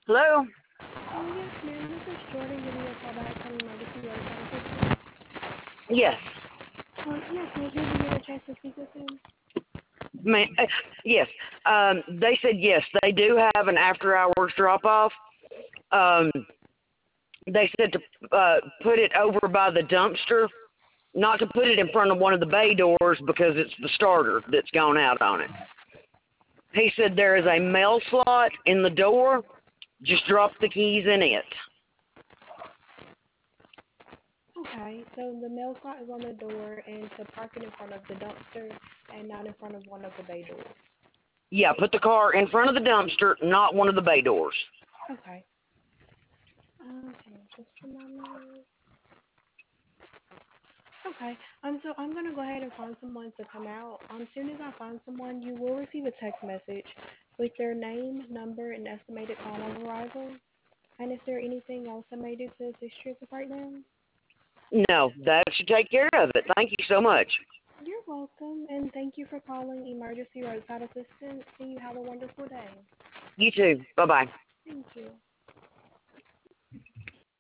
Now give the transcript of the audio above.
Hello? Yes, ma'am. This is Jordan giving you a call back from Emergency Roadside Assistance. Yes. Yes, ma'am. Did you get a chance to speak with him? Yes. They said yes, they do have an after-hours drop-off. Um, they said to put it over by the dumpster, not to put it in front of one of the bay doors because it's the starter that's gone out on it. He said there is a mail slot in the door. Just drop the keys in it. Okay, so the mail slot is on the door and to park it in front of the dumpster and not in front of one of the bay doors. Yeah, put the car in front of the dumpster, not one of the bay doors. Okay. Okay, just a moment. Okay, so I'm gonna go ahead and find someone to come out. As soon as I find someone, you will receive a text message with their name, number, and estimated time of arrival. And is there anything else I may do to assist you as of right now? No, that should take care of it. Thank you so much. You're welcome, and thank you for calling Emergency Roadside Assistance, and you have a wonderful day. You too. Bye-bye. Thank you.